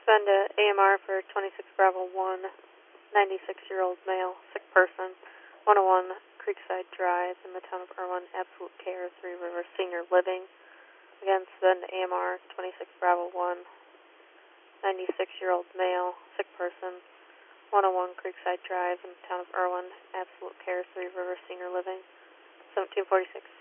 Send a AMR for 26 Bravo 1, 96-year-old male, sick person, 101 Creekside Drive in the town of Irwin, Absolute Care, Three Rivers Senior Living. Again, send AMR 26 Bravo 1, 96-year-old male, sick person, 101 Creekside Drive in the town of Irwin, Absolute Care, Three Rivers Senior Living, 1746.